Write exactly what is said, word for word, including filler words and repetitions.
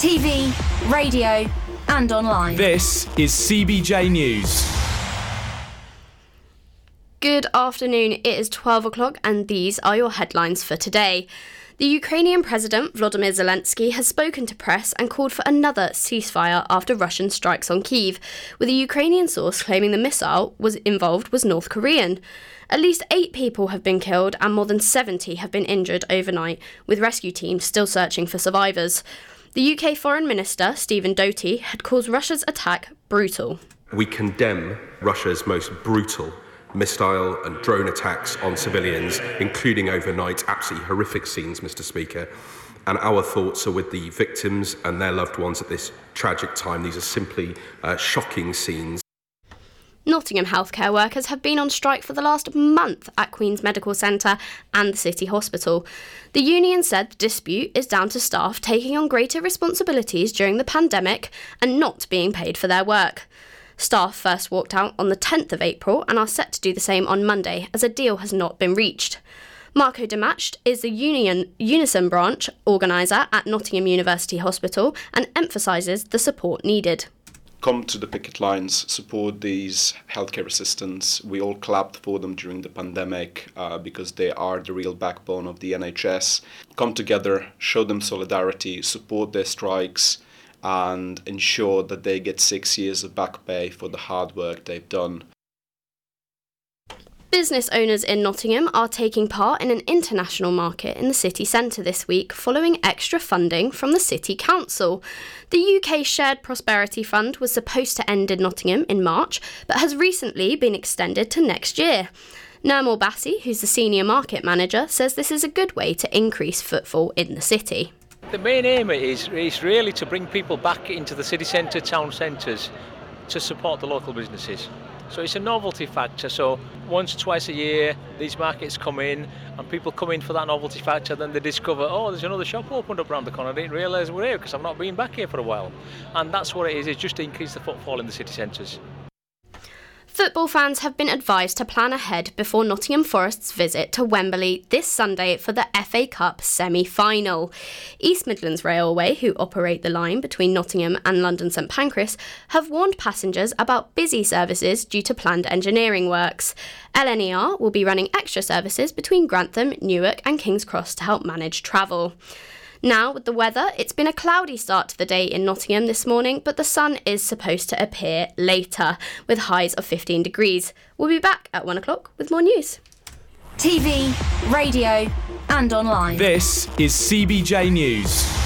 T V, radio and online. This is C B J News. Good afternoon, it is twelve o'clock and these are your headlines for today. The Ukrainian President Volodymyr Zelensky has spoken to press and called for another ceasefire after Russian strikes on Kyiv, with a Ukrainian source claiming the missile was involved was North Korean. At least eight people have been killed and more than seventy have been injured overnight, with rescue teams still searching for survivors. The U K Foreign Minister, Stephen Doty, had called Russia's attack brutal. We condemn Russia's most brutal missile and drone attacks on civilians, including overnight absolutely horrific scenes, Mister Speaker. And our thoughts are with the victims and their loved ones at this tragic time. These are simply uh, shocking scenes. Nottingham healthcare workers have been on strike for the last month at Queen's Medical Centre and the City Hospital. The union said the dispute is down to staff taking on greater responsibilities during the pandemic and not being paid for their work. Staff first walked out on the tenth of April and are set to do the same on Monday, as a deal has not been reached. Marco Demacht is the union Unison branch organiser at Nottingham University Hospital and emphasises the support needed. Come to the picket lines, support these healthcare assistants. We all clapped for them during the pandemic uh, because they are the real backbone of the N H S. Come together, show them solidarity, support their strikes, and ensure that they get six years of back pay for the hard work they've done. Business owners in Nottingham are taking part in an international market in the city centre this week following extra funding from the City Council. The U K Shared Prosperity Fund was supposed to end in Nottingham in March, but has recently been extended to next year. Nirmal Bassi, who's the senior market manager, says this is a good way to increase footfall in the city. The main aim is, is really to bring people back into the city centre, town centres, to support the local businesses. So it's a novelty factor, so once or twice a year these markets come in and people come in for that novelty factor, then they discover, oh, there's another shop opened up around the corner, I didn't realise we're here because I've not been back here for a while. And that's what it is, it's just to increase the footfall in the city centres. Football fans have been advised to plan ahead before Nottingham Forest's visit to Wembley this Sunday for the F A Cup semi-final. East Midlands Railway, who operate the line between Nottingham and London St Pancras, have warned passengers about busy services due to planned engineering works. L N E R will be running extra services between Grantham, Newark and King's Cross to help manage travel. Now, with the weather, it's been a cloudy start to the day in Nottingham this morning, but the sun is supposed to appear later, with highs of fifteen degrees. We'll be back at one o'clock with more news. T V, radio and online. This is C B J News.